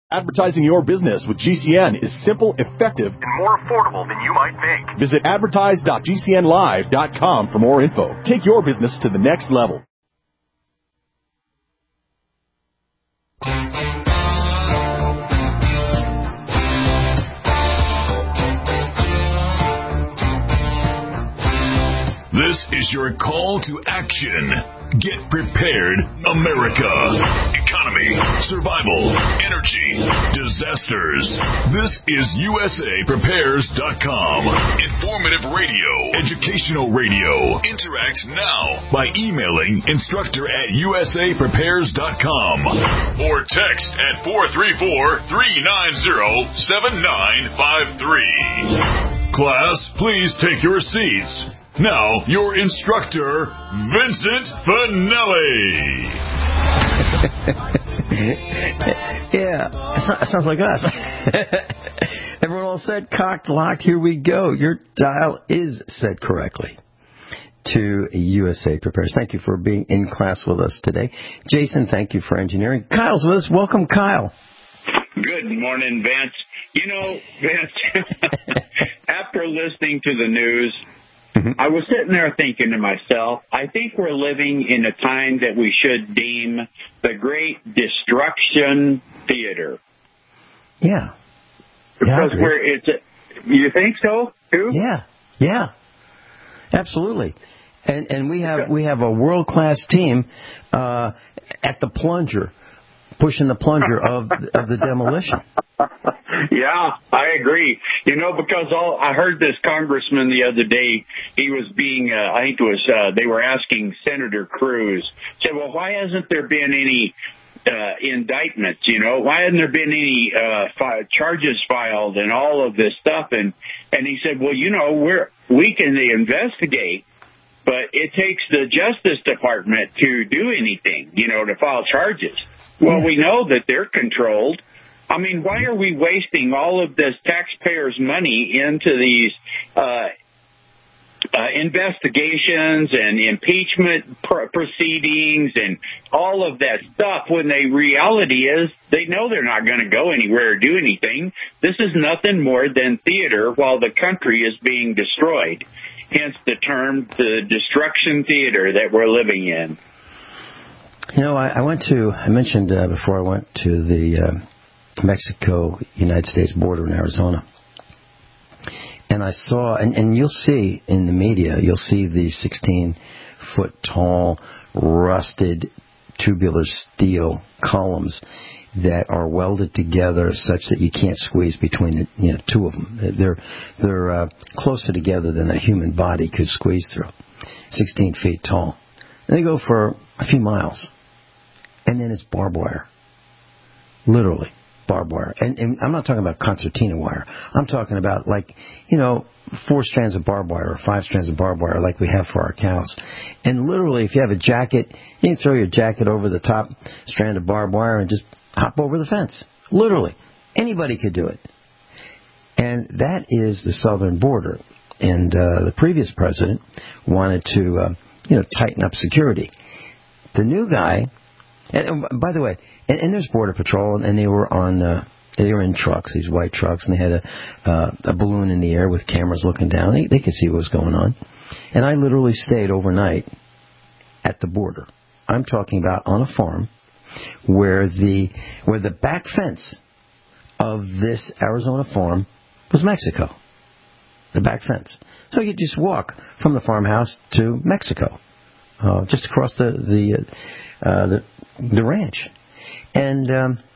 Advertising your business with GCN is simple, effective, and more affordable than you might think. Visit advertise.gcnlive.com for more info. Take your business to the next level. This is your call to action. Get prepared, America. Economy, survival, energy, disasters. This is USAPrepares.com. Informative radio, educational radio. Interact now by emailing instructor@USAPrepares.com or text at 434-390-7953. Class, please take your seats. Now, your instructor, Vincent Finelli. Yeah, it sounds like us. Everyone all set, cocked, locked, here we go. Your dial is set correctly to USA Prepares. Thank you for being in class with us today. Jason, thank you for engineering. Kyle's with us. Welcome, Kyle. Good morning, Vince. You know, Vince, after listening to the news, I was sitting there thinking to myself, I think we're living in a time that we should deem the Great Destruction Theater. Yeah. Because you think so, too? Yeah. Absolutely. And we have a world-class team at the plunger, pushing the plunger of the demolition. Yeah, I agree. You know, because I heard this congressman the other day, he was being, they were asking Senator Cruz, said, well, why hasn't there been any indictments, you know? Why hasn't there been any charges filed and all of this stuff? And he said, well, you know, we can investigate, but it takes the Justice Department to do anything, you know, to file charges. Well, we know that they're controlled. I mean, why are we wasting all of this taxpayers' money into these investigations and impeachment proceedings and all of that stuff when the reality is they know they're not going to go anywhere or do anything? This is nothing more than theater while the country is being destroyed, hence the term the destruction theater that we're living in. You know, I mentioned before I went to the Mexico-United States border in Arizona. And I saw, and you'll see in the media, you'll see the 16-foot tall, rusted, tubular steel columns that are welded together such that you can't squeeze between the two of them. They're closer together than a human body could squeeze through. 16 feet tall. And they go for a few miles. And then it's barbed wire. Literally. Barbed wire. And I'm not talking about concertina wire. I'm talking about 4 strands of barbed wire or 5 strands of barbed wire like we have for our cows. And literally, if you have a jacket, you can throw your jacket over the top strand of barbed wire and just hop over the fence. Literally. Anybody could do it. And that is the southern border. And the previous president wanted to, tighten up security. The new guy... And by the way, and there's Border Patrol, and they were in trucks, these white trucks, and they had a balloon in the air with cameras looking down. They could see what was going on. And I literally stayed overnight at the border. I'm talking about on a farm where the back fence of this Arizona farm was Mexico. The back fence. So you could just walk from the farmhouse to Mexico, just across the ranch. And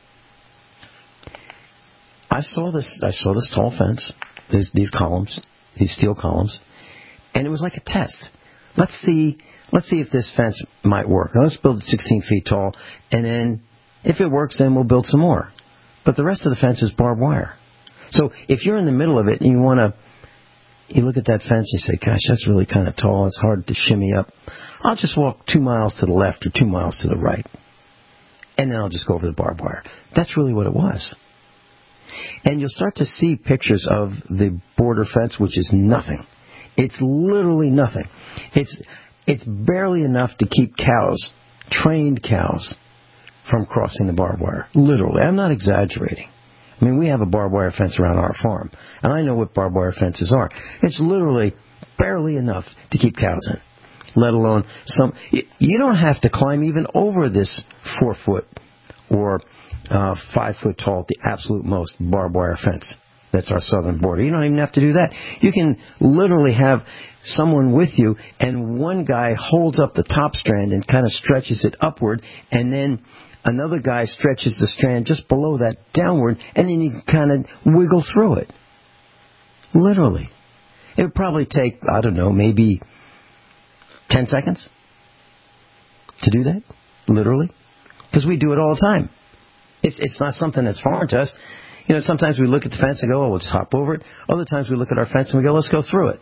I saw this tall fence, these columns, these steel columns, and it was like a test. Let's see if this fence might work. Now, let's build it 16 feet tall, and then if it works, then we'll build some more. But the rest of the fence is barbed wire. So if you're in the middle of it and you look at that fence and you say, gosh, that's really kind of tall, it's hard to shimmy up. I'll just walk 2 miles to the left or 2 miles to the right. And then I'll just go over the barbed wire. That's really what it was. And you'll start to see pictures of the border fence, which is nothing. It's literally nothing. It's barely enough to keep cows, trained cows, from crossing the barbed wire. Literally. I'm not exaggerating. I mean, we have a barbed wire fence around our farm, and I know what barbed wire fences are. It's literally barely enough to keep cows in, let alone some. You don't have to climb even over this 4 foot or 5 foot tall at the absolute most barbed wire fence. That's our southern border. You don't even have to do that. You can literally have someone with you, and one guy holds up the top strand and kind of stretches it upward, and then another guy stretches the strand just below that downward, and then you can kind of wiggle through it. Literally. It would probably take, I don't know, maybe 10 seconds to do that. Literally. Because we do it all the time. It's not something that's foreign to us. You know, sometimes we look at the fence and go, oh, let's hop over it. Other times we look at our fence and we go, let's go through it.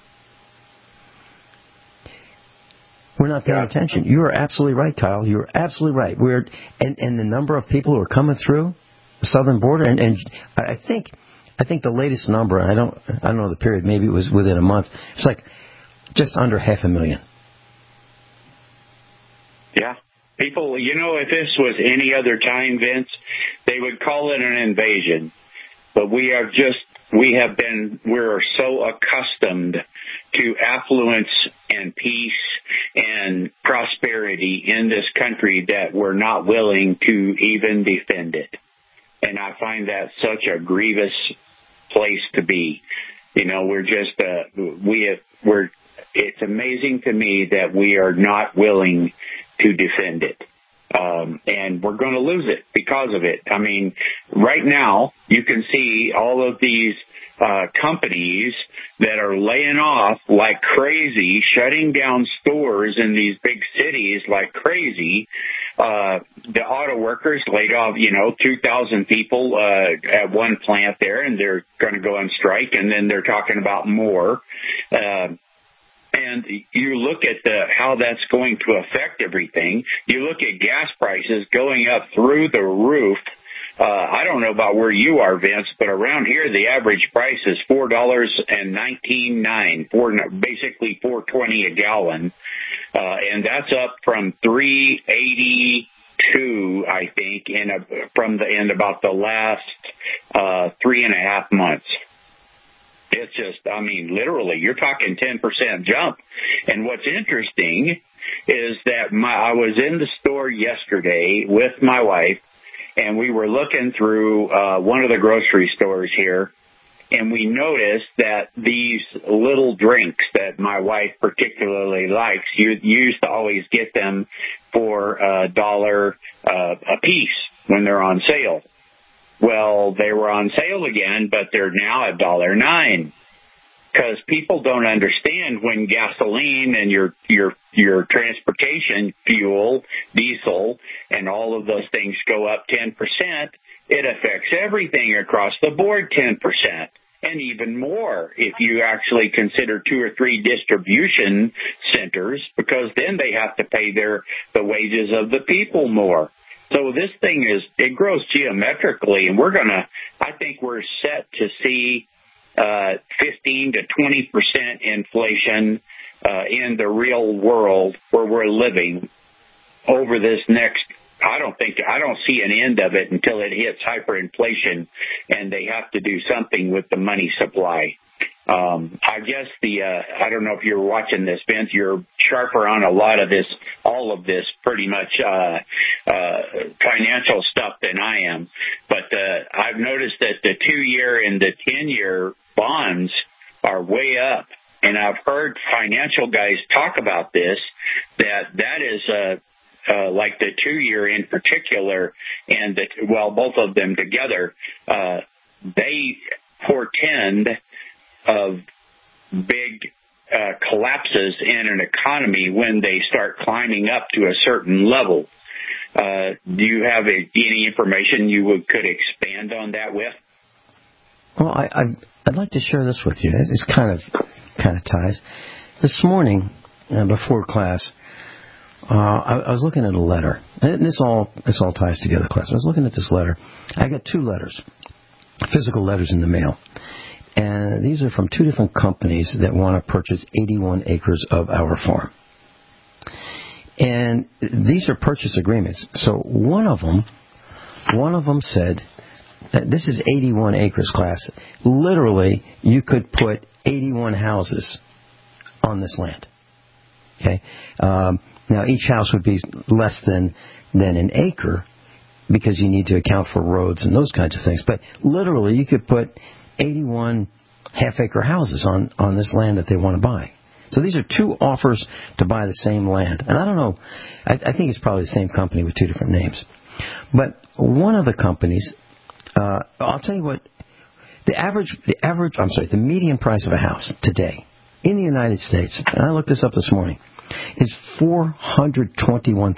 We're not paying attention. You are absolutely right, Kyle. You're absolutely right. And the number of people who are coming through the southern border, and I think the latest number, I don't know the period, maybe it was within a month, it's like just under 500,000. Yeah. People, you know, if this was any other time, Vince, they would call it an invasion. But we're so accustomed to affluence and peace and prosperity in this country that we're not willing to even defend it. And I find that such a grievous place to be. You know, it's amazing to me that we are not willing to defend it. And we're going to lose it because of it. I mean, right now, you can see all of these companies that are laying off like crazy, shutting down stores in these big cities like crazy. The auto workers laid off, 2,000 people at one plant there, and they're going to go on strike, and then they're talking about more. And you look at how that's going to affect everything. You look at gas prices going up through the roof. I don't know about where you are, Vince, but around here the average price is $4.19, basically $4.20 a gallon, and that's up from $3.82, I think, in about the last 3.5 months. It's just, literally, you're talking 10% jump. And what's interesting is that I was in the store yesterday with my wife, and we were looking through one of the grocery stores here, and we noticed that these little drinks that my wife particularly likes, you used to always get them for $1 a piece when they're on sale. Well, they were on sale again, but they're now $1.09. Because people don't understand when gasoline and your transportation fuel, diesel, and all of those things go up 10%, it affects everything across the board 10%. And even more if you actually consider 2 or 3 distribution centers, because then they have to pay the wages of the people more. So this thing it grows geometrically, and I think we're set to see 15 to 20% inflation in the real world where we're living over this next. I don't see an end of it until it hits hyperinflation, and they have to do something with the money supply. I guess I don't know if you're watching this, Vince, you're sharper on a lot of this, all of this pretty much, financial stuff than I am. But, I've noticed that the 2-year and the 10-year bonds are way up. And I've heard financial guys talk about this, that is, like the 2-year in particular, and both of them together, they portend of big collapses in an economy when they start climbing up to a certain level. Do you have any information you could expand on that with? Well, I'd like to share this with you. It's kind of ties. This morning, before class, I was looking at a letter. And this all ties together, class. I was looking at this letter. I got 2 letters, physical letters in the mail. And these are from 2 different companies that want to purchase 81 acres of our farm. And these are purchase agreements. So one of them said, this is 81 acres, class. Literally, you could put 81 houses on this land. Okay. Now, each house would be less than an acre because you need to account for roads and those kinds of things. But literally, you could put 81 half-acre houses on this land that they want to buy. So these are two offers to buy the same land. And I don't know, I think it's probably the same company with two different names. But one of the companies, I'll tell you what, the median price of a house today in the United States, and I looked this up this morning, is $421,000.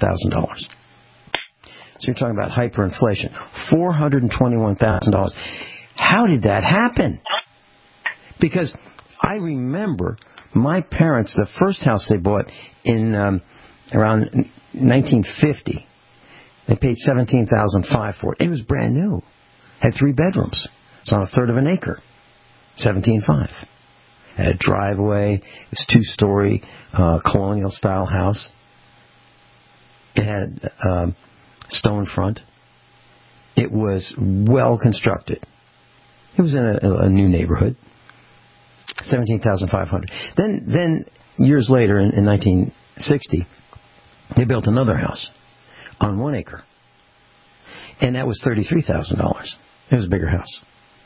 So you're talking about hyperinflation. $421,000. How did that happen? Because I remember my parents, the first house they bought in around 1950, they paid $17,500 for it. It was brand new. Had 3 bedrooms. It's on a third of an acre. $17,500. Had a driveway. It was 2-story colonial-style house. It had stone front. It was well constructed. It was in a new neighborhood. $17,500. Then years later, in 1960, they built another house on 1 acre, and that was $33,000. It was a bigger house.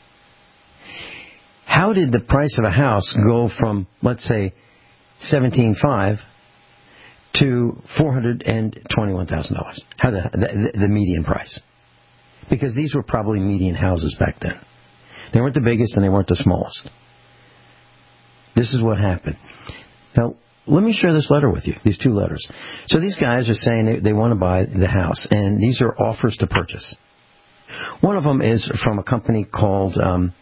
How did the price of a house go from, let's say, $17,500 to $421,000? How the median price? Because these were probably median houses back then. They weren't the biggest and they weren't the smallest. This is what happened. Now, let me share this letter with you, these 2 letters. So these guys are saying they want to buy the house, and these are offers to purchase. One of them is from a company called,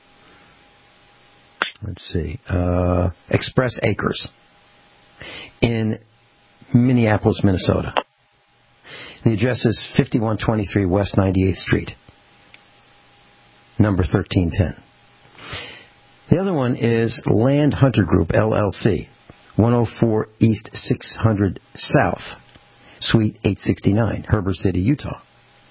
Express Acres in Minneapolis, Minnesota. The address is 5123 West 98th Street, number 1310. The other one is Land Hunter Group, LLC, 104 East 600 South, Suite 869, Heber City, Utah.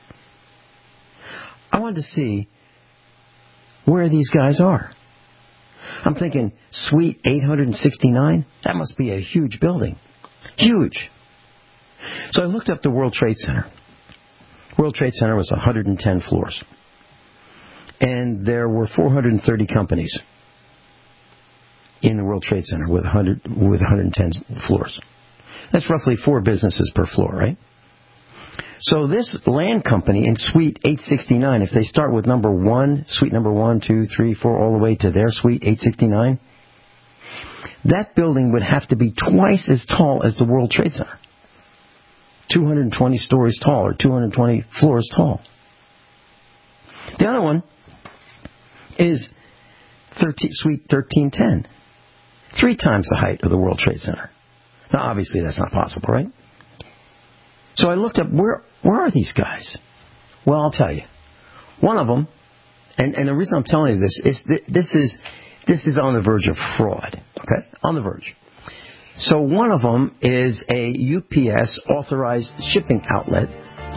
I wanted to see where these guys are. I'm thinking, Suite 869? That must be a huge building. Huge. So I looked up the World Trade Center. World Trade Center was 110 floors. And there were 430 companies in the World Trade Center with 110 floors. That's roughly 4 businesses per floor, right? So this land company in Suite 869, if they start with number 1, suite number 1, 2, 3, 4, all the way to their Suite 869, that building would have to be twice as tall as the World Trade Center. 220 stories tall, or 220 floors tall. The other one is Suite 1310. 3 times the height of the World Trade Center. Now, obviously, that's not possible, right? So I looked up, where are these guys? Well, I'll tell you. One of them, and the reason I'm telling you this is this is on the verge of fraud. Okay? On the verge. So one of them is a UPS authorized shipping outlet.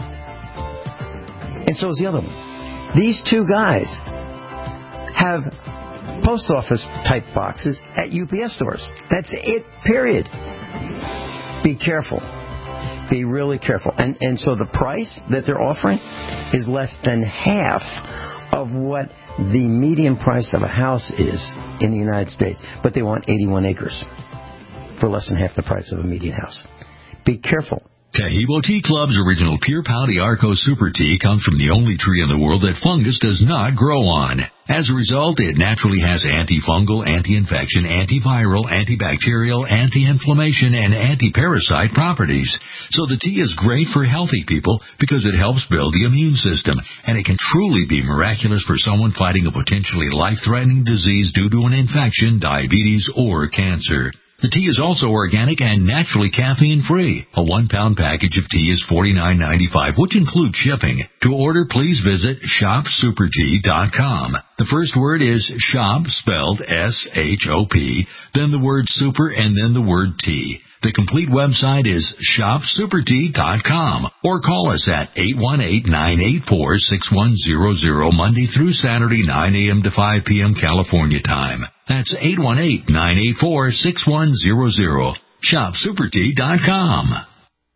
And so is the other one. These 2 guys have post office type boxes at UPS stores. That's it, period. Be careful. Be really careful. And so the price that they're offering is less than half of what the median price of a house is in the United States. But they want 81 acres for less than half the price of a median house. Be careful. Taheebo Tea Club's original Pure Pau d'Arco Super Tea comes from the only tree in the world that fungus does not grow on. As a result, it naturally has antifungal, anti-infection, antiviral, antibacterial, anti-inflammation, and anti-parasite properties. So the tea is great for healthy people because it helps build the immune system, and it can truly be miraculous for someone fighting a potentially life-threatening disease due to an infection, diabetes, or cancer. The tea is also organic and naturally caffeine-free. A 1-pound package of tea is $49.95, which includes shipping. To order, please visit shopsupertea.com. The first word is shop, spelled S-H-O-P, then the word super, and then the word tea. The complete website is shopsupertea.com or call us at 818-984-6100 Monday through Saturday, 9 a.m. to 5 p.m. California time. That's 818-984-6100. shopsupertea.com.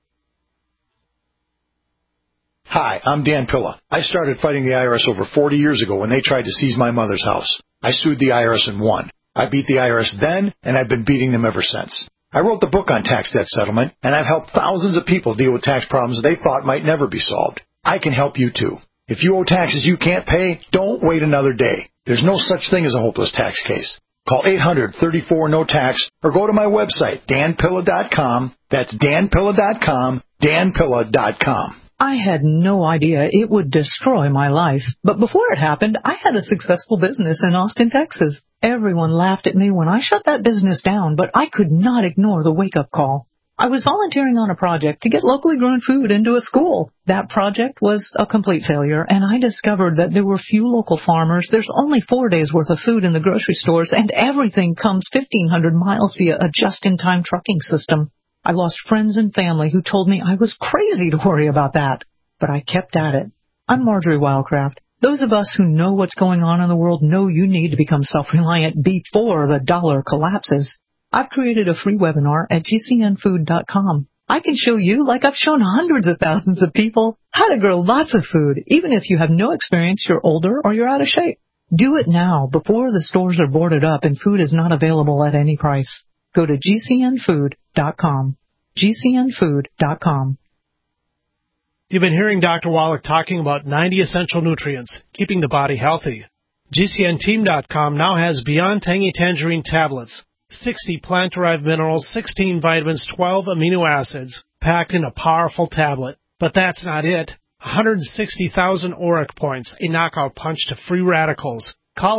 Hi, I'm Dan Pilla. I started fighting the IRS over 40 years ago when they tried to seize my mother's house. I sued the IRS and won. I beat the IRS then, and I've been beating them ever since. I wrote the book on tax debt settlement, and I've helped thousands of people deal with tax problems they thought might never be solved. I can help you too. If you owe taxes you can't pay, don't wait another day. There's no such thing as a hopeless tax case. Call 800-34-NO-TAX or go to my website, danpilla.com. That's danpilla.com, danpilla.com. I had no idea it would destroy my life. But before it happened, I had a successful business in Austin, Texas. Everyone laughed at me when I shut that business down, but I could not ignore the wake-up call. I was volunteering on a project to get locally grown food into a school. That project was a complete failure, and I discovered that there were few local farmers. There's only 4 days' worth of food in the grocery stores, and everything comes 1,500 miles via a just-in-time trucking system. I lost friends and family who told me I was crazy to worry about that, but I kept at it. I'm Marjorie Wildcraft. Those of us who know what's going on in the world know you need to become self-reliant before the dollar collapses. I've created a free webinar at gcnfood.com. I can show you, like I've shown hundreds of thousands of people, how to grow lots of food, even if you have no experience, you're older, or you're out of shape. Do it now, before the stores are boarded up and food is not available at any price. Go to gcnfood.com. gcnfood.com. You've been hearing Dr. Wallach talking about 90 essential nutrients, keeping the body healthy. GCNteam.com now has Beyond Tangy Tangerine tablets, 60 plant-derived minerals, 16 vitamins, 12 amino acids, packed in a powerful tablet. But that's not it. 160,000 ORAC points, a knockout punch to free radicals. Call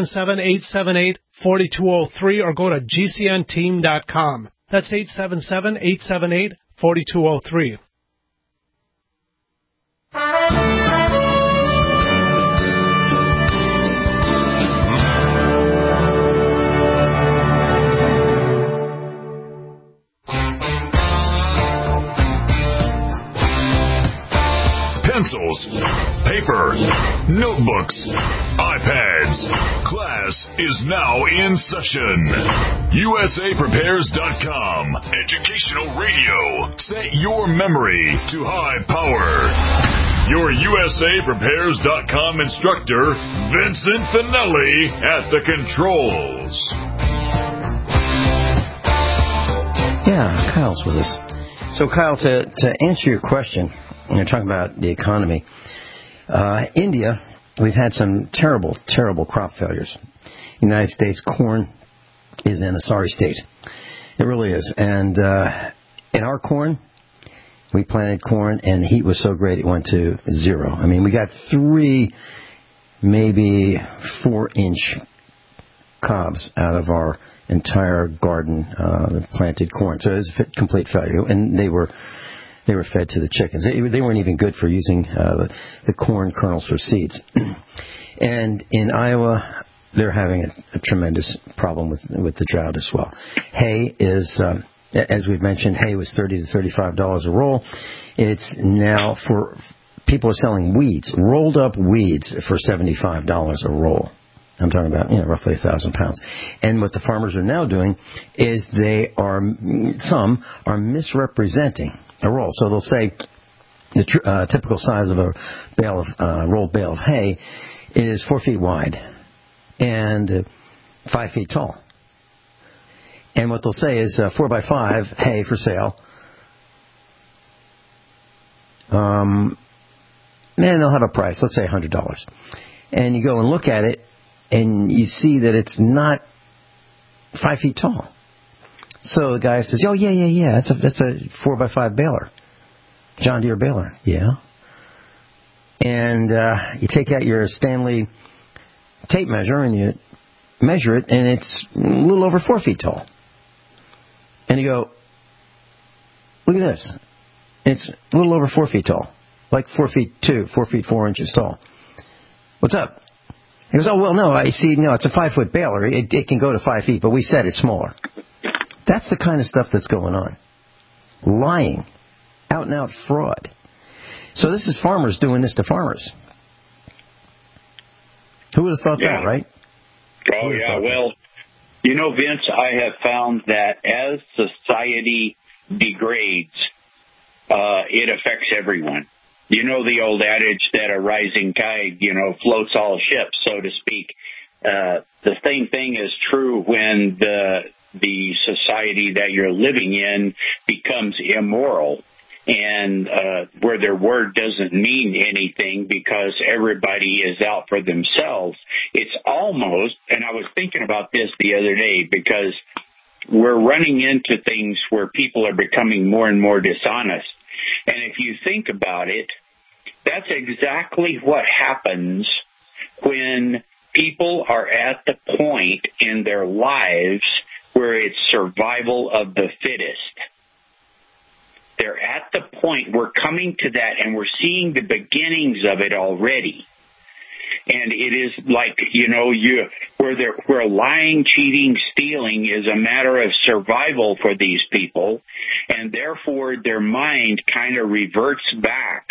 877-878-4203 or go to GCNteam.com. That's 877-878-4203. Pencils, paper, notebooks, iPads. Class is now in session. USAPrepares.com. Educational radio. Set your memory to high power. Your USAPrepares.com instructor, Vincent Finelli, at the controls. Yeah, Kyle's with us. So, Kyle, to answer your question, you're talking about the economy. India, we've had some terrible, terrible crop failures. United States corn is in a sorry state. It really is. And in our corn, we planted corn, and the heat was so great it went to 0. I mean, we got 3, maybe 4-inch cobs out of our entire garden planted corn. So it was a complete failure. And they were fed to the chickens. They weren't even good for using the corn kernels for seeds. And in Iowa, they're having a tremendous problem with the drought as well. Hay is, as we've mentioned, hay was $30 to $35 a roll. It's now for people are selling weeds, rolled up weeds, for $75 a roll. I'm talking about, roughly 1,000 pounds. And what the farmers are now doing is some are misrepresenting a roll. So they'll say the typical size of a rolled bale of hay is 4 feet wide and 5 feet tall. And what they'll say is 4x5 hay for sale. And they'll have a price, let's say $100. And you go and look at it, and you see that it's not 5 feet tall. So the guy says, "Oh, yeah. That's a 4x5 baler, John Deere baler." Yeah. And you take out your Stanley tape measure and you measure it, and it's a little over 4 feet tall. And you go, "Look at this. It's a little over 4 feet tall, like 4 feet 4 inches tall. What's up?" He goes, "Oh, well, no, I see. No, it's a 5-foot baler. It can go to 5 feet, but we said it's smaller." That's the kind of stuff that's going on. Lying. Out and out fraud. So this is farmers doing this to farmers. Who would have thought that, right? Oh, yeah. Well, you know, Vince, I have found that as society degrades, it affects everyone. You know the old adage that a rising tide, floats all ships, so to speak. The same thing is true when the society that you're living in becomes immoral, and where their word doesn't mean anything because everybody is out for themselves. It's almost, and I was thinking about this the other day, because we're running into things where people are becoming more and more dishonest. And if you think about it, that's exactly what happens when people are at the point in their lives where it's survival of the fittest. They're at the point, we're coming to that, and we're seeing the beginnings of it already. And it is like, where lying, cheating, stealing is a matter of survival for these people, and therefore their mind kind of reverts back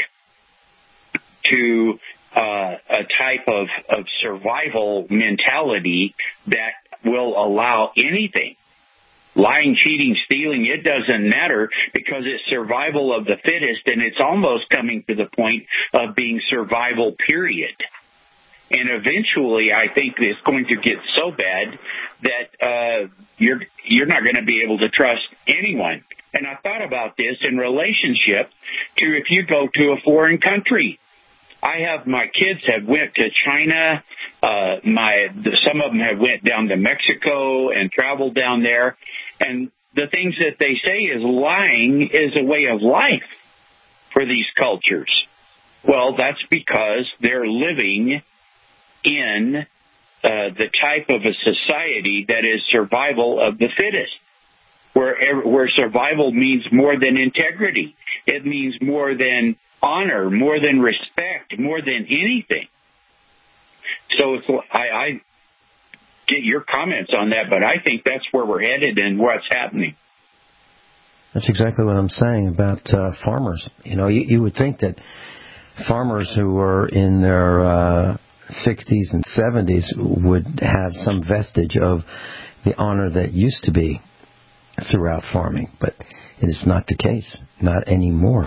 to a type of survival mentality that will allow anything. Lying, cheating, stealing, it doesn't matter because it's survival of the fittest, and it's almost coming to the point of being survival, period. And eventually, I think it's going to get so bad that you're not going to be able to trust anyone. And I thought about this in relationship to if you go to a foreign country. My kids have went to China. Some of them have went down to Mexico and traveled down there. And the things that they say is lying is a way of life for these cultures. Well, that's because they're living in the type of a society that is survival of the fittest, where survival means more than integrity. It means more than honor, more than respect, more than anything. So I get your comments on that, but I think that's where we're headed and what's happening. That's exactly what I'm saying about farmers. You would think that farmers who are in their 60s and 70s would have some vestige of the honor that used to be throughout farming, but it is not the case, not anymore.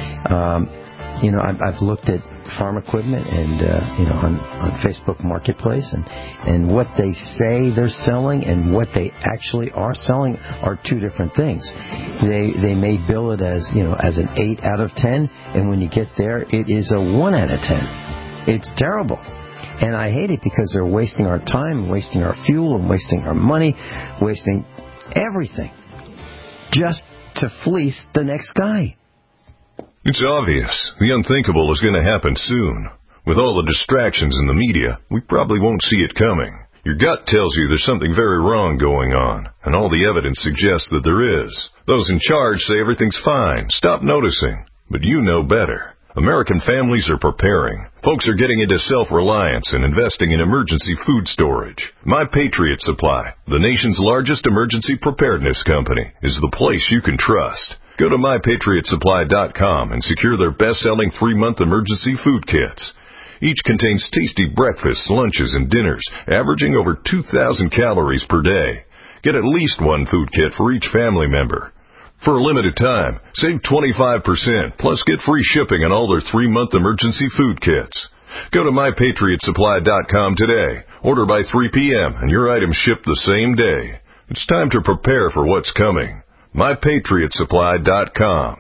I've looked at farm equipment and on Facebook Marketplace, and what they say they're selling and what they actually are selling are two different things. They may bill it as as an 8 out of 10, and when you get there, it is a 1 out of 10. It's terrible. And I hate it because they're wasting our time, wasting our fuel, and wasting our money, wasting everything just to fleece the next guy. It's obvious. The unthinkable is going to happen soon. With all the distractions in the media, we probably won't see it coming. Your gut tells you there's something very wrong going on, and all the evidence suggests that there is. Those in charge say everything's fine. Stop noticing. But you know better. American families are preparing. Folks are getting into self-reliance and investing in emergency food storage. My Patriot Supply, the nation's largest emergency preparedness company, is the place you can trust. Go to MyPatriotSupply.com and secure their best-selling 3-month emergency food kits. Each contains tasty breakfasts, lunches, and dinners, averaging over 2,000 calories per day. Get at least one food kit for each family member. For a limited time, save 25%, plus get free shipping on all their 3-month emergency food kits. Go to MyPatriotSupply.com today. Order by 3 p.m. and your items ship the same day. It's time to prepare for what's coming. MyPatriotSupply.com.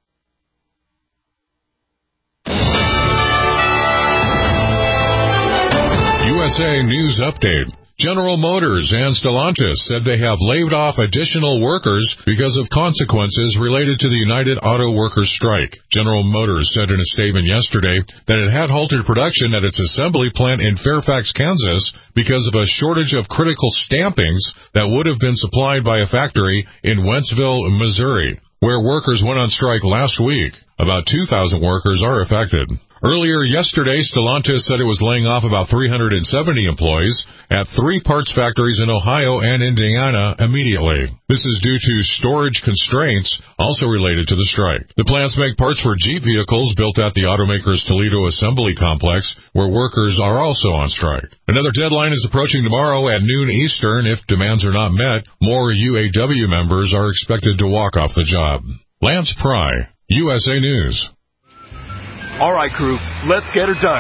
USA News Update. General Motors and Stellantis said they have laid off additional workers because of consequences related to the United Auto Workers strike. General Motors said in a statement yesterday that it had halted production at its assembly plant in Fairfax, Kansas, because of a shortage of critical stampings that would have been supplied by a factory in Wentzville, Missouri, where workers went on strike last week. About 2,000 workers are affected. Earlier yesterday, Stellantis said it was laying off about 370 employees at 3 parts factories in Ohio and Indiana immediately. This is due to storage constraints also related to the strike. The plants make parts for Jeep vehicles built at the automaker's Toledo Assembly Complex, where workers are also on strike. Another deadline is approaching tomorrow at noon Eastern. If demands are not met, more UAW members are expected to walk off the job. Lance Pry, USA News. All right, crew, let's get her dug.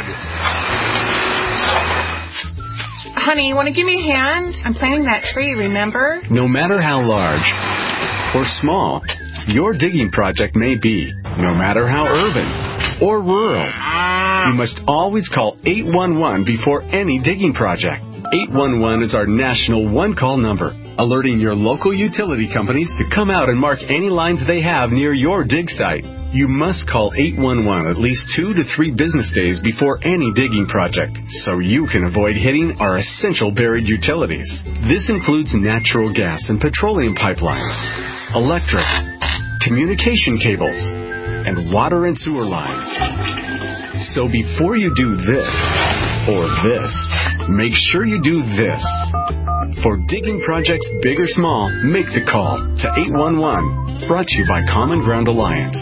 Honey, you want to give me a hand? I'm planting that tree, remember? No matter how large or small your digging project may be, no matter how urban or rural, you must always call 811 before any digging project. 811 is our national one-call number, alerting your local utility companies to come out and mark any lines they have near your dig site. You must call 811 at least 2 to 3 business days before any digging project, so you can avoid hitting our essential buried utilities. This includes natural gas and petroleum pipelines, electric, communication cables, and water and sewer lines. So before you do this or this, make sure you do this. For digging projects big or small, make the call to 811. Brought to you by Common Ground Alliance.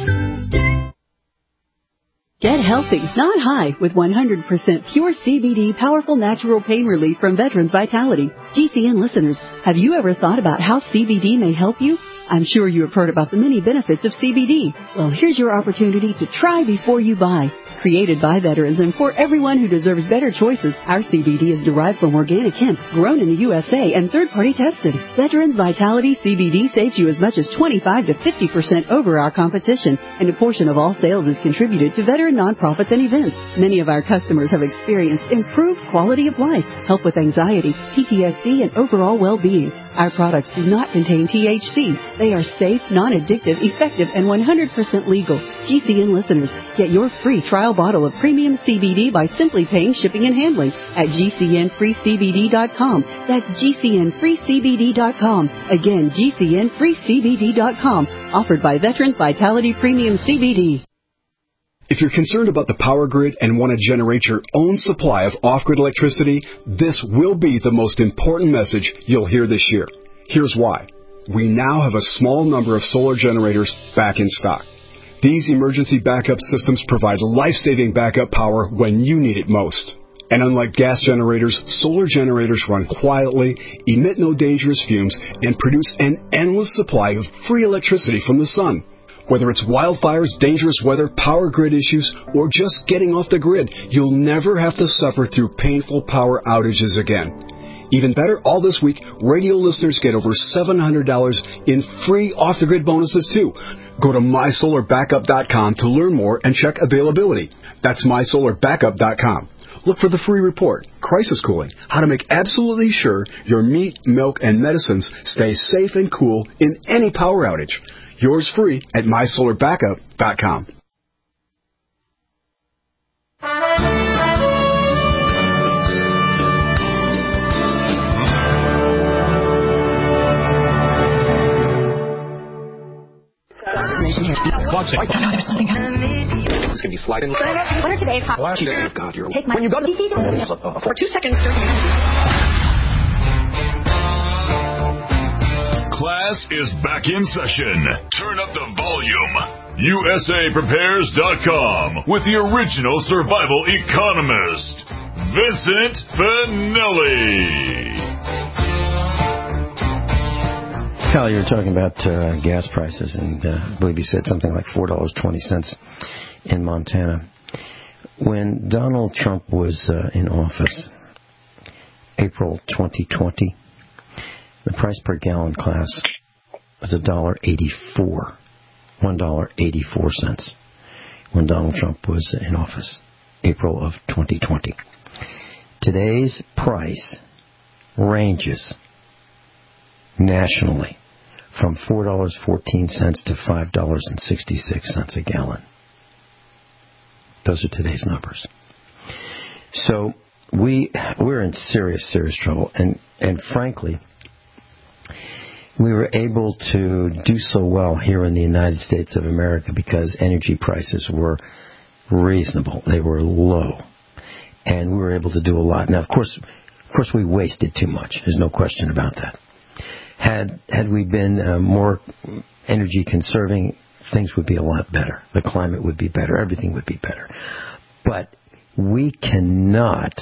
Get healthy, not high, with 100% pure CBD powerful natural pain relief from Veterans Vitality. GCN listeners, have you ever thought about how CBD may help you? I'm sure you have heard about the many benefits of CBD. Well, here's your opportunity to try before you buy. Created by veterans and for everyone who deserves better choices, our CBD is derived from organic hemp, grown in the USA, and third-party tested. Veterans Vitality CBD saves you as much as 25 to 50% over our competition, and a portion of all sales is contributed to veteran nonprofits and events. Many of our customers have experienced improved quality of life, help with anxiety, PTSD, and overall well-being. Our products do not contain THC. They are safe, non-addictive, effective, and 100% legal. GCN listeners, get your free trial bottle of premium CBD by simply paying shipping and handling at GCNFreeCBD.com. That's GCNFreeCBD.com. Again, GCNFreeCBD.com. Offered by Veterans Vitality Premium CBD. If you're concerned about the power grid and want to generate your own supply of off-grid electricity, this will be the most important message you'll hear this year. Here's why. We now have a small number of solar generators back in stock. These emergency backup systems provide life-saving backup power when you need it most. And unlike gas generators, solar generators run quietly, emit no dangerous fumes, and produce an endless supply of free electricity from the sun. Whether it's wildfires, dangerous weather, power grid issues, or just getting off the grid, you'll never have to suffer through painful power outages again. Even better, all this week, radio listeners get over $700 in free off-the-grid bonuses, too. Go to MySolarBackup.com to learn more and check availability. That's MySolarBackup.com. Look for the free report, Crisis Cooling, how to make absolutely sure your meat, milk, and medicines stay safe and cool in any power outage. Yours free at MySolarBackup.com. It's going to be sliding. What are today's hot? Oh God, you're take my. When you go to for 2 seconds. Class is back in session. Turn up the volume. USAPrepares.com with the original survival economist, Vincent Finelli. Cal, you were talking about gas prices, and I believe you said something like $4.20 in Montana. When Donald Trump was in office, April 2020, the price per gallon class was $1.84. $1.84 when Donald Trump was in office, April of 2020. Today's price ranges nationally from $4.14 to $5.66 a gallon. Those are today's numbers. So we're in serious trouble, and frankly, we were able to do so well here in the United States of America because energy prices were reasonable. They were low. And we were able to do a lot. Now, of course, we wasted too much. There's no question about that. Had we been more energy conserving, things would be a lot better. The climate would be better. Everything would be better. But we cannot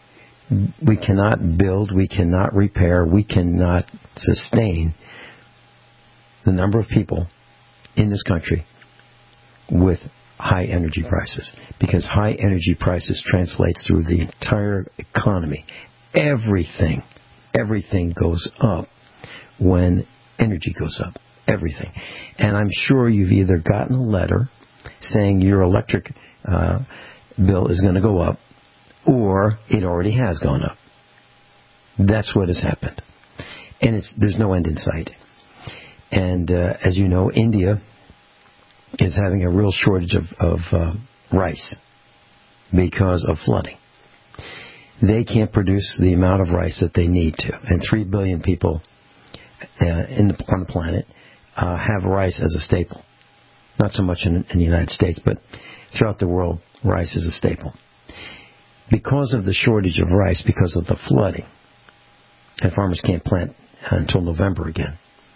build, we cannot repair, we cannot sustain the number of people in this country with high energy prices, because high energy prices translates through the entire economy. Everything goes up when energy goes up. Everything. And I'm sure you've either gotten a letter saying your electric bill is going to go up, or it already has gone up. That's what has happened. And there's no end in sight. And as you know, India is having a real shortage of rice because of flooding. They can't produce the amount of rice that they need to. And 3 billion people on the planet have rice as a staple. Not so much in the United States, but throughout the world, rice is a staple. Because of the shortage of rice, because of the flooding, and farmers can't plant until November again,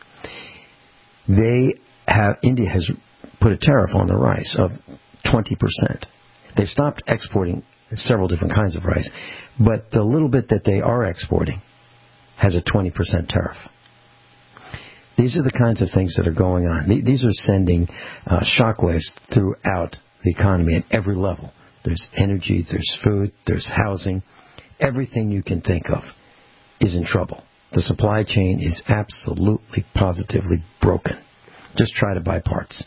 India has put a tariff on the rice of 20%. They've stopped exporting several different kinds of rice, but the little bit that they are exporting has a 20% tariff. These are the kinds of things that are going on. These are sending shockwaves throughout the economy at every level. There's energy, there's food, there's housing. Everything you can think of is in trouble. The supply chain is absolutely, positively broken. Just try to buy parts.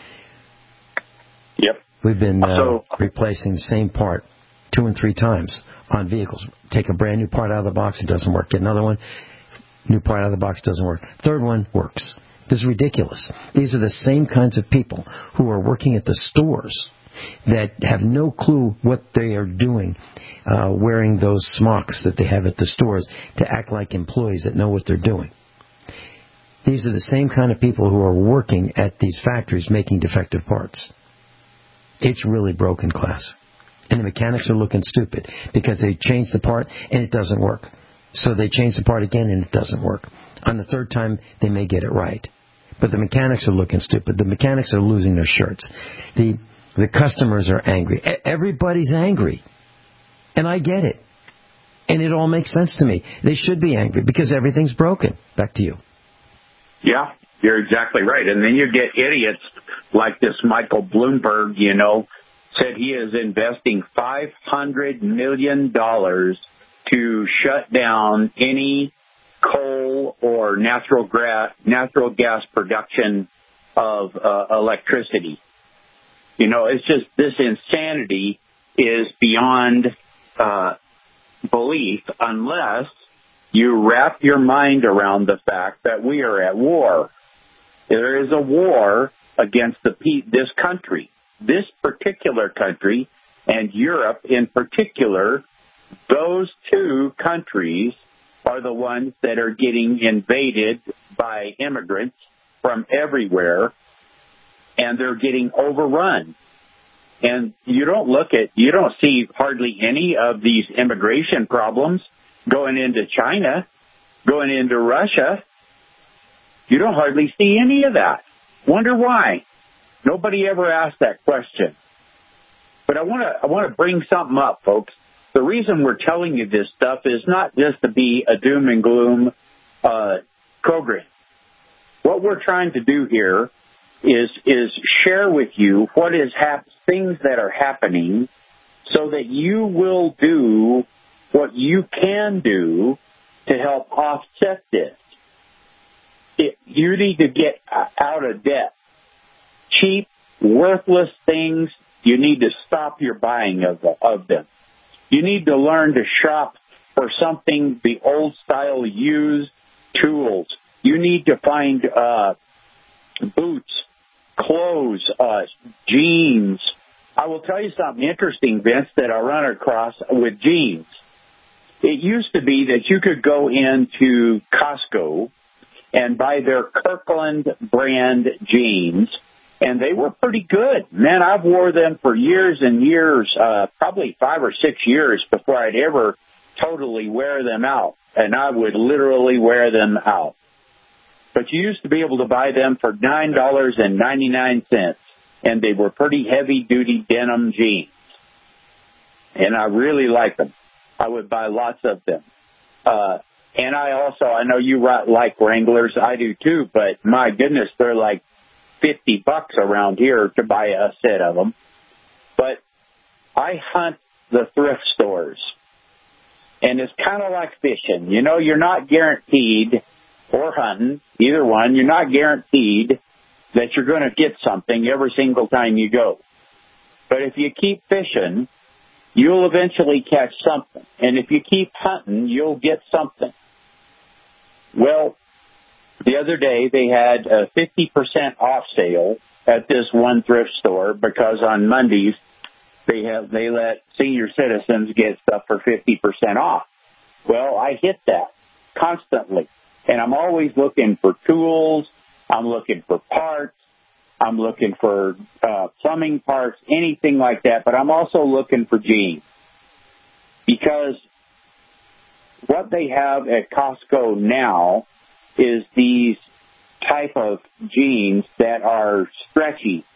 Yep. We've been replacing the same part 2 and 3 times on vehicles. Take a brand new part out of the box, it doesn't work. Get another one, new part out of the box, doesn't work. Third one works. This is ridiculous. These are the same kinds of people who are working at the stores that have no clue what they are doing, wearing those smocks that they have at the stores to act like employees that know what they're doing. These are the same kind of people who are working at these factories making defective parts. It's really broken class. And the mechanics are looking stupid because they changed the part and it doesn't work. So they change the part again and it doesn't work. On the third time, they may get it right. But the mechanics are looking stupid. The mechanics are losing their shirts. The customers are angry. Everybody's angry. And I get it. And it all makes sense to me. They should be angry because everything's broken. Back to you. Yeah, you're exactly right. And then you get idiots like this Michael Bloomberg, said he is investing $500 million to shut down any coal or natural gas production of electricity. It's just, this insanity is beyond belief unless you wrap your mind around the fact that we are at war. There is a war against this country, this particular country, and Europe in particular. Those 2 countries are the ones that are getting invaded by immigrants from everywhere, and they're getting overrun. And you don't see hardly any of these immigration problems going into China, going into Russia. You don't hardly see any of that. Wonder why? Nobody ever asked that question. But I want to bring something up, folks. The reason we're telling you this stuff is not just to be a doom and gloom program. What we're trying to do here is share with you what is things that are happening so that you will do what you can do to help offset this. You need to get out of debt. Cheap, worthless things, you need to stop your buying of them. You need to learn to shop for something, the old style used tools. You need to find boots, clothes, jeans. I will tell you something interesting, Vince, that I run across with jeans. It used to be that you could go into Costco and buy their Kirkland brand jeans, and they were pretty good. Man, I've wore them for years and years, probably 5 or 6 years before I'd ever totally wear them out, and I would literally wear them out. But you used to be able to buy them for $9.99, and they were pretty heavy-duty denim jeans, and I really like them. I would buy lots of them. And I know you like Wranglers. I do too, but my goodness, they're like $50 around here to buy a set of them. But I hunt the thrift stores, and it's kind of like fishing. You know, you're not guaranteed, or hunting, either one, you're not guaranteed that you're going to get something every single time you go. But if you keep fishing, you'll eventually catch something. And if you keep hunting, you'll get something. Well, the other day they had a 50% off sale at this one thrift store because on Mondays they let senior citizens get stuff for 50% off. Well, I hit that constantly. And I'm always looking for tools. I'm looking for parts. I'm looking for plumbing parts, anything like that. But I'm also looking for jeans. Because what they have at Costco now is these type of jeans that are stretchy.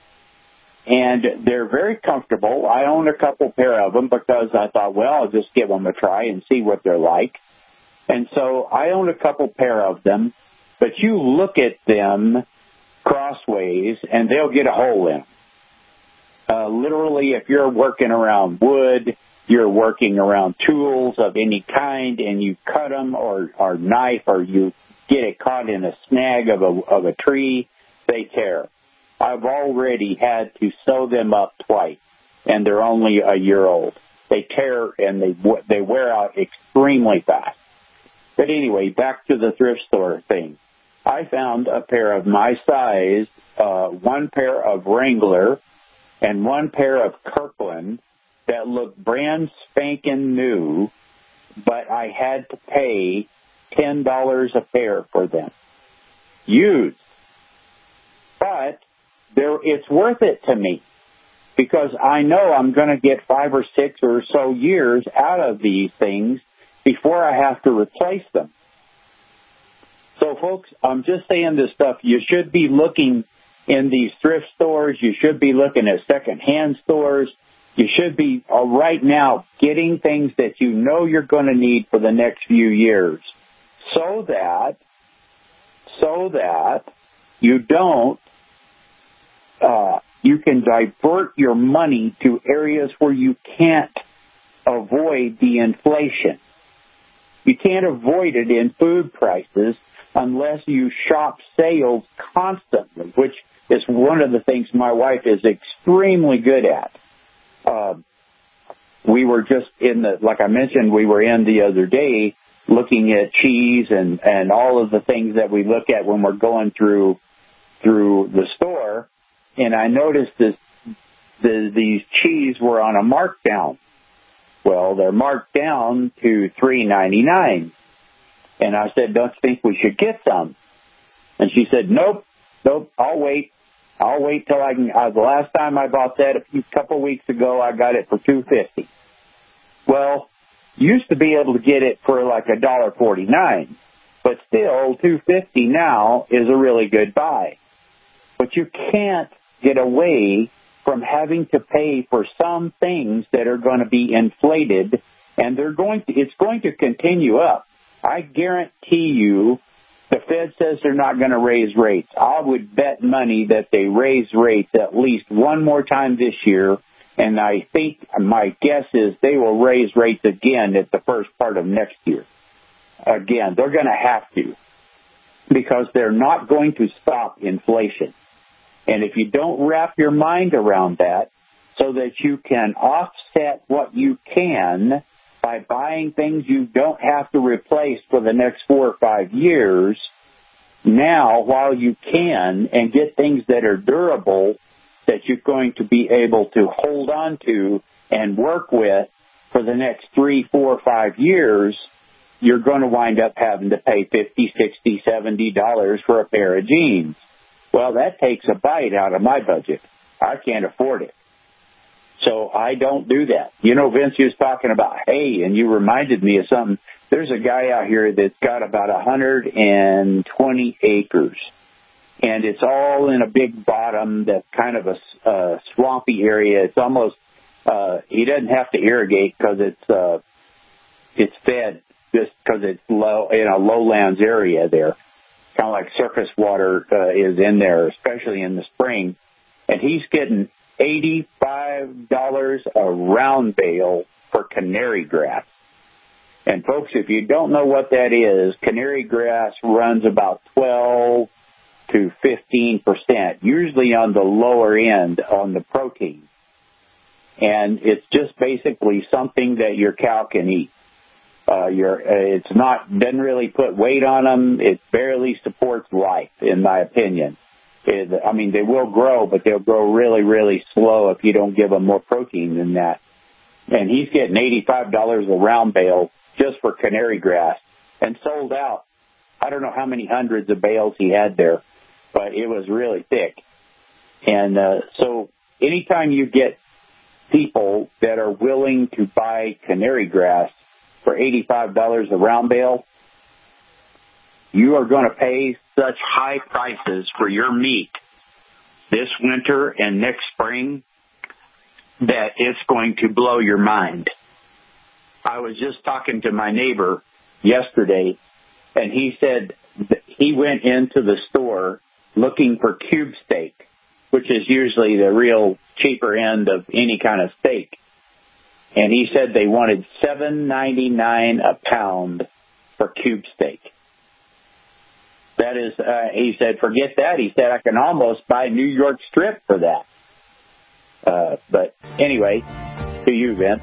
And they're very comfortable. I own a couple pair of them because I thought, well, I'll just give them a try and see what they're like. And so I own a couple pair of them, but you look at them crossways and they'll get a hole in them. Literally, if you're working around wood, you're working around tools of any kind, and you cut them or knife, or you get it caught in a snag of a tree, they tear. I've already had to sew them up twice, and they're only a year old. They tear and they wear out extremely fast. But anyway, back to the thrift store thing. I found a pair of my size, one pair of Wrangler and one pair of Kirkland that looked brand spanking new, but I had to pay $10 a pair for them. Used. But it's worth it to me because I know I'm going to get 5 or 6 or so years out of these things before I have to replace them. So, folks, I'm just saying this stuff. You should be looking in these thrift stores. You should be looking at secondhand stores. You should be, right now, getting things that you know you're going to need for the next few years so that you don't, you can divert your money to areas where you can't avoid the inflation. You can't avoid it in food prices unless you shop sales constantly, which is one of the things my wife is extremely good at. We were just like I mentioned, we were in the other day looking at cheese and all of the things that we look at when we're going through the store, and I noticed these cheese were on a markdown. Well, they're marked down to $3.99. And I said, don't you think we should get some? And she said, nope, I'll wait till I can. The last time I bought that a couple weeks ago, I got it for $2.50. Well, used to be able to get it for like $1.49, but still $2.50 now is a really good buy. But you can't get away from having to pay for some things that are going to be inflated, and it's going to continue up. I guarantee you the Fed says they're not going to raise rates. I would bet money that they raise rates at least one more time this year, and I think my guess is they will raise rates again at the first part of next year. Again, they're going to have to, because they're not going to stop inflation. And if you don't wrap your mind around that so that you can offset what you can by buying things you don't have to replace for the next 4 or 5 years, now while you can, and get things that are durable that you're going to be able to hold on to and work with for the next 3, 4, 5 years, you're going to wind up having to pay $50, $60, $70 for a pair of jeans. Well, that takes a bite out of my budget. I can't afford it. So I don't do that. You know, Vince, you was talking about hay, and you reminded me of something. There's a guy out here that's got about 120 acres, and it's all in a big bottom that's kind of a swampy area. It's almost, he doesn't have to irrigate because it's fed just because it's low in a lowlands area there. Kind of like surface water is in there, especially in the spring. And he's getting $85 a round bale for canary grass. And folks, if you don't know what that is, canary grass runs about 12 to 15%, usually on the lower end on the protein. And it's just basically something that your cow can eat. It's not, doesn't really put weight on them. It barely supports life, in my opinion. I mean, they will grow, but they'll grow really, really slow if you don't give them more protein than that. And he's getting $85 a round bale just for canary grass, and sold out. I don't know how many hundreds of bales he had there, but it was really thick. And so anytime you get people that are willing to buy canary grass for $85 a round bale, you are going to pay such high prices for your meat this winter and next spring that it's going to blow your mind. I was just talking to my neighbor yesterday, and he said that he went into the store looking for cube steak, which is usually the real cheaper end of any kind of steak. And he said they wanted $7.99 a pound for cube steak. That is, he said, forget that. He said, I can almost buy New York strip for that. But anyway, to you, Vince.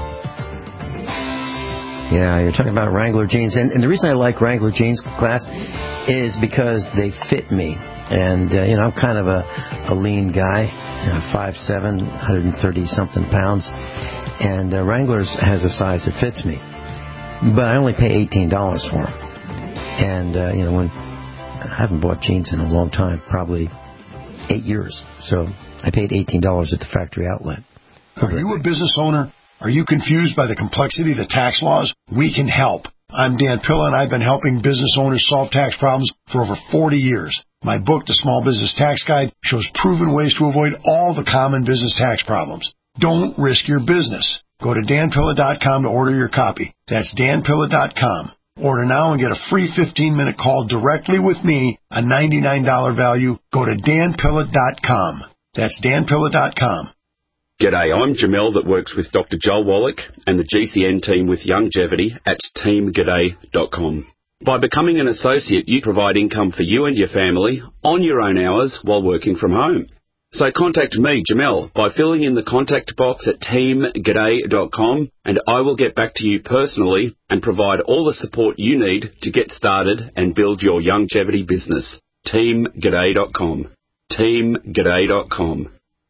Yeah, you're talking about Wrangler jeans. And the reason I like Wrangler jeans, class, is because they fit me. And, I'm kind of a lean guy, 5'7", 130-something pounds. And Wranglers has a size that fits me. But I only pay $18 for them. And, when I haven't bought jeans in a long time, probably 8 years. So I paid $18 at the factory outlet. Are you a business owner? Are you confused by the complexity of the tax laws? We can help. I'm Dan Pilla, and I've been helping business owners solve tax problems for over 40 years. My book, The Small Business Tax Guide, shows proven ways to avoid all the common business tax problems. Don't risk your business. Go to danpilla.com to order your copy. That's danpilla.com. Order now and get a free 15-minute call directly with me, a $99 value. Go to danpilla.com. That's danpilla.com. G'day, I'm Jamel that works with Dr. Joel Wallach and the GCN team with Longevity at teamg'day.com. By becoming an associate, you provide income for you and your family on your own hours while working from home. So contact me, Jamel, by filling in the contact box at teamg'day.com, and I will get back to you personally and provide all the support you need to get started and build your longevity business. teamg'day.com. teamg'day.com.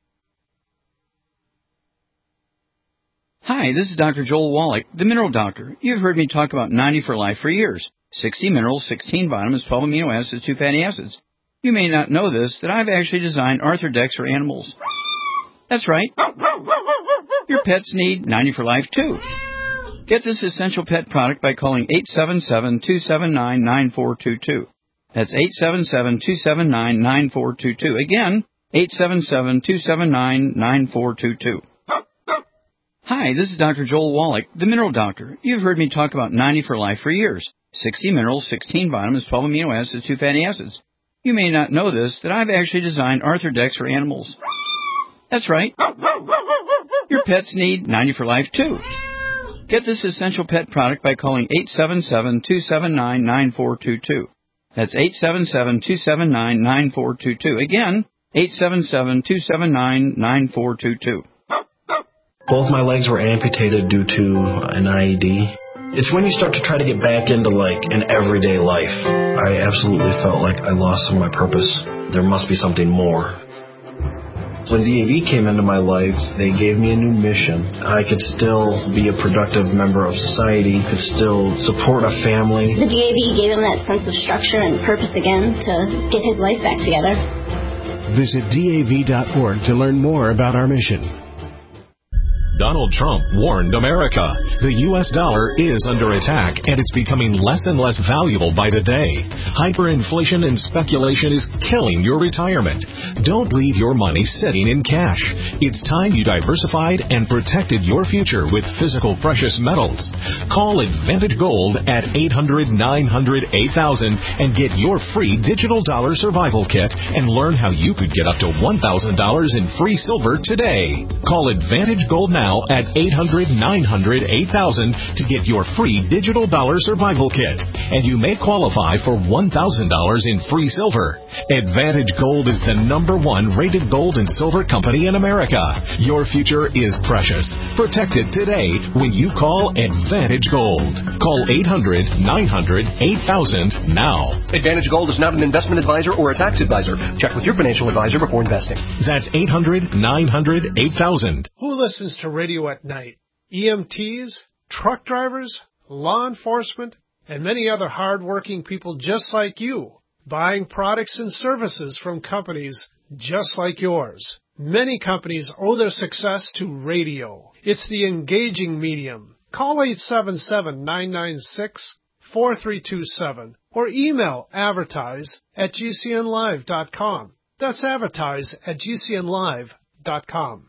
Hi, this is Dr. Joel Wallach, the Mineral Doctor. You've heard me talk about 90 for Life for years. 60 minerals, 16 vitamins, 12 amino acids, 2 fatty acids. You may not know this, that I've actually designed Arthrodex for animals. That's right. Your pets need 90 for Life, too. Get this essential pet product by calling 877-279-9422. That's 877-279-9422. Again, 877-279-9422. Hi, this is Dr. Joel Wallach, the Mineral Doctor. You've heard me talk about 90 for Life for years. 60 minerals, 16 vitamins, 12 amino acids, 2 fatty acids. You may not know this, that I've actually designed Arthrodex for animals. That's right. Your pets need 90 for Life, too. Get this essential pet product by calling 877-279-9422. That's 877-279-9422. Again, 877-279-9422. Both my legs were amputated due to an IED. It's when you start to try to get back into, an everyday life. I absolutely felt like I lost some of my purpose. There must be something more. When DAV came into my life, they gave me a new mission. I could still be a productive member of society, could still support a family. The DAV gave him that sense of structure and purpose again to get his life back together. Visit DAV.org to learn more about our mission. Donald Trump warned America. The U.S. dollar is under attack, and it's becoming less and less valuable by the day. Hyperinflation and speculation is killing your retirement. Don't leave your money sitting in cash. It's time you diversified and protected your future with physical precious metals. Call Advantage Gold at 800-900-8000 and get your free digital dollar survival kit and learn how you could get up to $1,000 in free silver today. Call Advantage Gold now at 800-900-8000 to get your free digital dollar survival kit, and you may qualify for $1,000 in free silver. Advantage Gold is the #1 rated gold and silver company in America. Your future is precious. Protect it today when you call Advantage Gold. Call 800-900-8000 now. Advantage Gold is not an investment advisor or a tax advisor. Check with your financial advisor before investing. That's 800-900-8000. Who listens to radio at night? EMTs, truck drivers, law enforcement, and many other hard-working people just like you, buying products and services from companies just like yours. Many companies owe their success to radio. It's the engaging medium. Call 877-996-4327 or email advertise@gcnlive.com. That's advertise@gcnlive.com.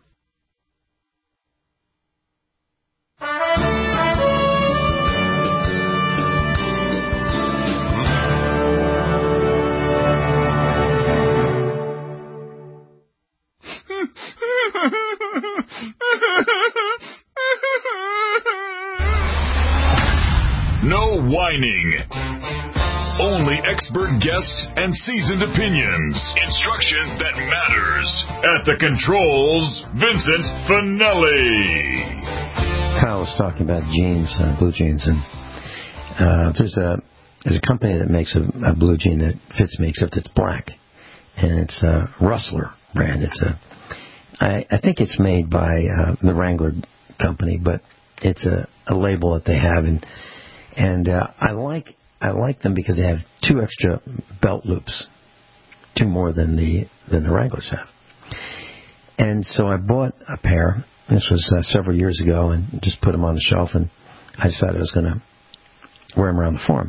No whining. Only expert guests and seasoned opinions. Instruction that matters. At the controls, Vincent Finelli. Kyle was talking about jeans, blue jeans, and there's a company that makes a blue jean that fits me, except it's black, and it's a Rustler brand. I think it's made by the Wrangler company, but it's a label that they have, and I like them because they have 2 extra belt loops, 2 more than the Wranglers have. And so I bought a pair. This was several years ago, and just put them on the shelf, and I decided I was going to wear them around the farm.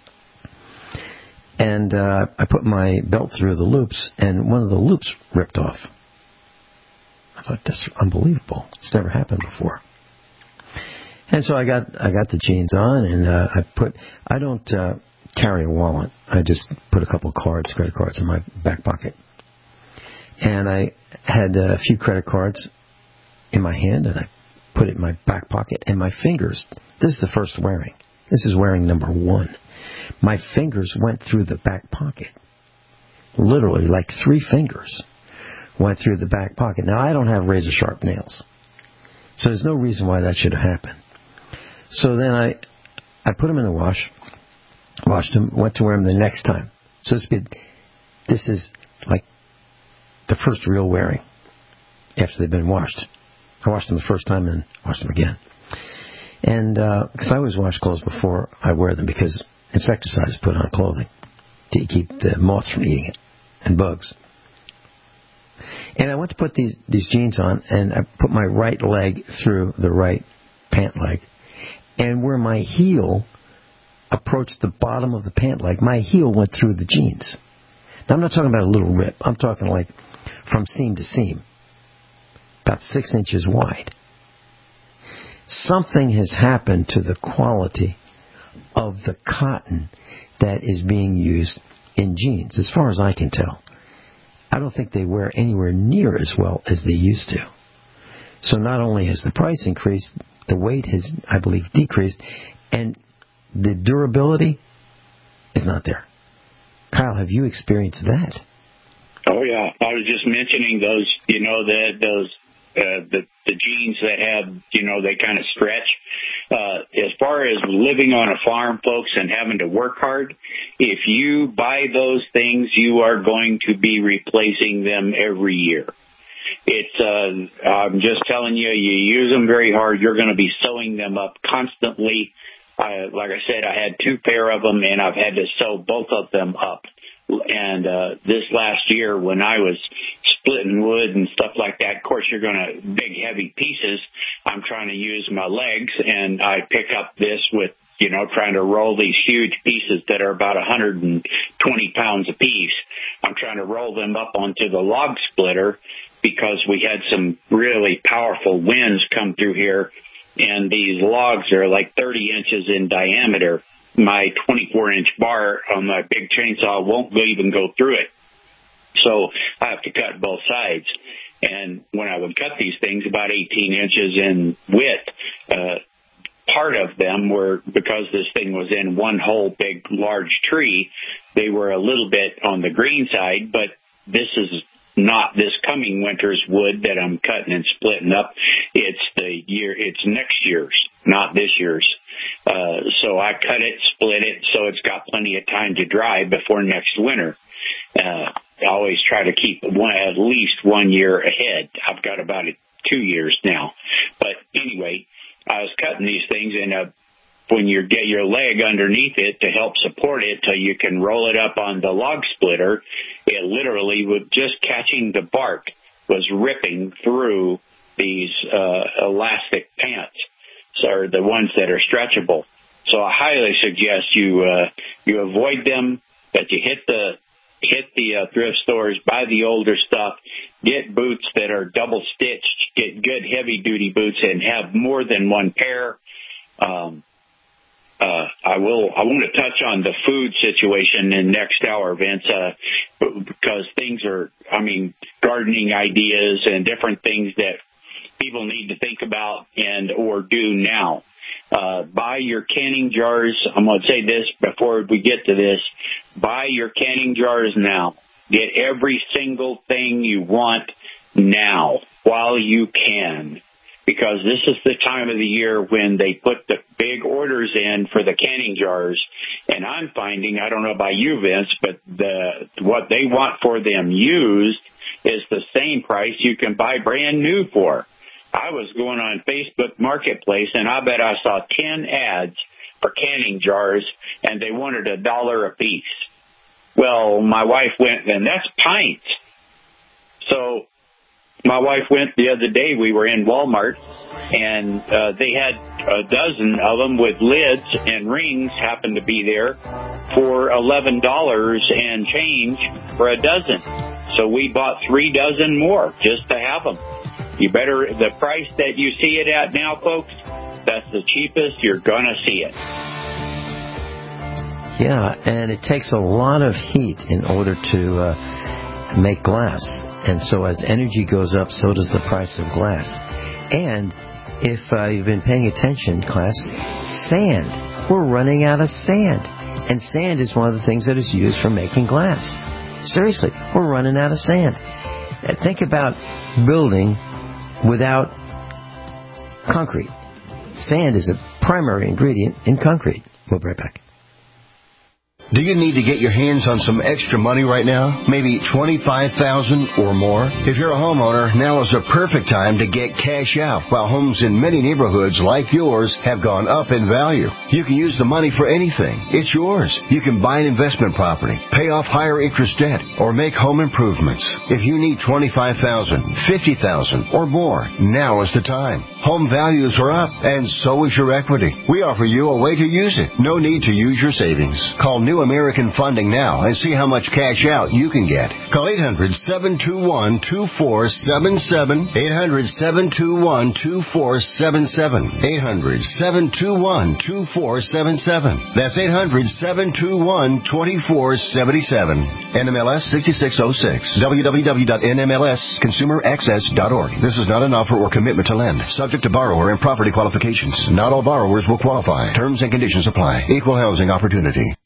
And I put my belt through the loops, and one of the loops ripped off. I thought, that's unbelievable. It's never happened before. And so I got the jeans on, and I don't carry a wallet. I just put a couple of credit cards in my back pocket. And I had a few credit cards in my hand, and I put it in my back pocket, and my fingers, this is the first wearing. This is wearing number 1. My fingers went through the back pocket. Literally, like 3 fingers went through the back pocket. Now, I don't have razor-sharp nails, so there's no reason why that should have happened. So then I put them in the wash, washed them, went to wear them the next time. So this is like the first real wearing after they've been washed. I washed them the first time and washed them again. And because I always wash clothes before I wear them, because insecticide is put on clothing to keep the moths from eating it and bugs. And I went to put these jeans on, and I put my right leg through the right pant leg. And where my heel approached the bottom of the pant leg, my heel went through the jeans. Now, I'm not talking about a little rip. I'm talking like from seam to seam, about 6 inches wide. Something has happened to the quality of the cotton that is being used in jeans, as far as I can tell. I don't think they wear anywhere near as well as they used to. So not only has the price increased, the weight has, I believe, decreased, and the durability is not there. Kyle, have you experienced that? Oh, yeah. I was just mentioning those, the jeans that have, they kind of stretch. As far as living on a farm, folks, and having to work hard, if you buy those things, you are going to be replacing them every year. I'm just telling you, you use them very hard, you're going to be sewing them up constantly. Like I said, I had 2 pair of them, and I've had to sew both of them up And this last year when I was splitting wood and stuff like that, of course you're going to big heavy pieces. I'm trying to use my legs, and I pick up this with, trying to roll these huge pieces that are about 120 pounds apiece. I'm trying to roll them up onto the log splitter because we had some really powerful winds come through here, and these logs are like 30 inches in diameter. My 24-inch bar on my big chainsaw won't even go through it. So I have to cut both sides. And when I would cut these things about 18 inches in width, part of them were, because this thing was in one whole big, large tree, they were a little bit on the green side, but this is not this coming winter's wood that I'm cutting and splitting up. It's next year's, not this year's. So I cut it, split it, so it's got plenty of time to dry before next winter. I always try to keep at least 1 year ahead. I've got about 2 years now. But anyway, I was cutting these things, and when you get your leg underneath it to help support it till you can roll it up on the log splitter, it literally, with just catching the bark, was ripping through these elastic pants, or the ones that are stretchable. So I highly suggest you avoid them, that you hit the thrift stores, buy the older stuff, get boots that are double stitched, get good heavy duty boots, and have more than one pair. I want to touch on the food situation in next hour, Vince, because things are, gardening ideas and different things that people need to think about or do now. Buy your canning jars. I'm going to say this before we get to this. Buy your canning jars now. Get every single thing you want now while you can, because this is the time of the year when they put the big orders in for the canning jars. And I'm finding, I don't know about you, Vince, but what they want for them used is the same price you can buy brand new for. I was going on Facebook Marketplace, and I bet I saw 10 ads for canning jars, and they wanted $1 a piece. Well, my wife went, and that's pints. So my wife went the other day. We were in Walmart, and they had a dozen of them with lids and rings happened to be there for $11 and change for a dozen. So we bought 3 dozen more just to have them. The price that you see it at now, folks, that's the cheapest you're going to see it. Yeah, and it takes a lot of heat in order to make glass. And so as energy goes up, so does the price of glass. And if you've been paying attention, class, sand. We're running out of sand. And sand is one of the things that is used for making glass. Seriously, we're running out of sand. Think about building without concrete. Sand is a primary ingredient in concrete. We'll be right back. Do you need to get your hands on some extra money right now? Maybe $25,000 or more? If you're a homeowner, now is the perfect time to get cash out while homes in many neighborhoods like yours have gone up in value. You can use the money for anything. It's yours. You can buy an investment property, pay off higher interest debt, or make home improvements. If you need $25,000, $50,000 or more, now is the time. Home values are up, and so is your equity. We offer you a way to use it. No need to use your savings. Call New American Funding now and see how much cash out you can get. Call 800-721-2477. 800-721-2477. 800-721-2477. That's 800-721-2477. NMLS 6606. www.nmlsconsumeraccess.org. This is not an offer or commitment to lend. Subject to borrower and property qualifications. Not all borrowers will qualify. Terms and conditions apply. Equal housing opportunity.